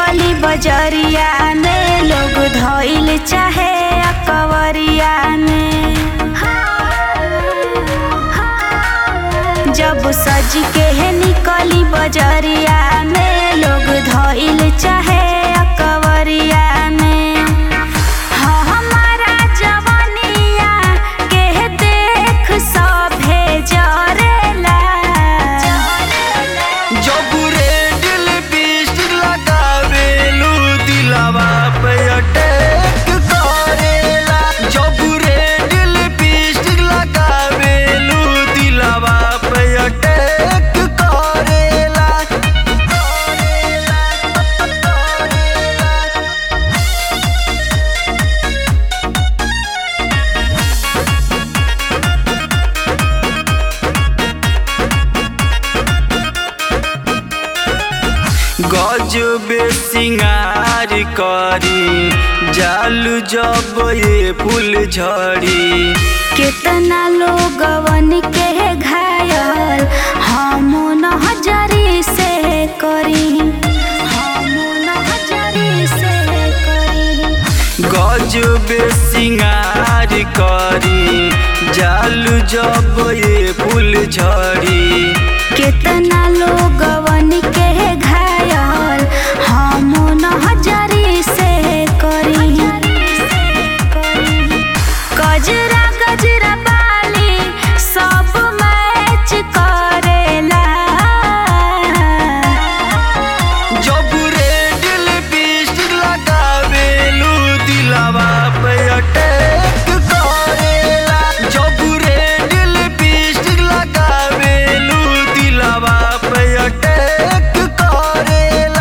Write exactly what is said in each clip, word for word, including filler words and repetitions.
निकली बजरिया में लोग धइल चाहे अकवरिया में। जब सज के निकली बजरिया में लोग धइल चाहे अकवरिया में। हाँ हमारा जवानिया के देख सभे जरेला। जब रेड लिपस्टिक लगावेलू दिलवा पे अटैक करेला। जब रेड लिपस्टिक लगावेलू दिलवा पे अटैक करेला। गजबे सिंगार करी जालू जब ये फूल झड़ी। कितना लोगवन के घायल हम नजरी से करी। हम नजरी से करी। गजबे सिंगार करी जालू जब ये फूल झड़ी। कितना लोगवन के घायल हम नजरी से करी। गजरा गजरा बाली सब मैच करेला। जब रेड लिपस्टिक लगावेलू दिलवा पे अटैक करेला। जब रेड लिपस्टिक लगावेलू दिलवा पे अटैक करेला।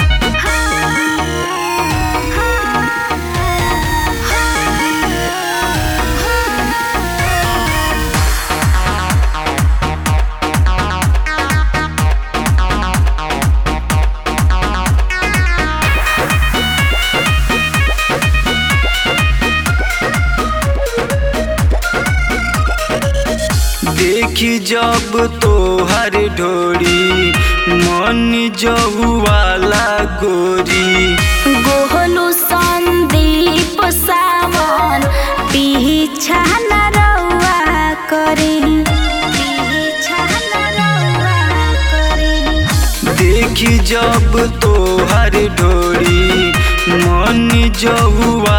देखी जब तोहर ढोरी मन जहुआला गोरी। गोहलू संदीप सावन पीछा न रउआ करी। पीछा न रउआ करी। देखी जब तोहर ढोरी मन जहुआ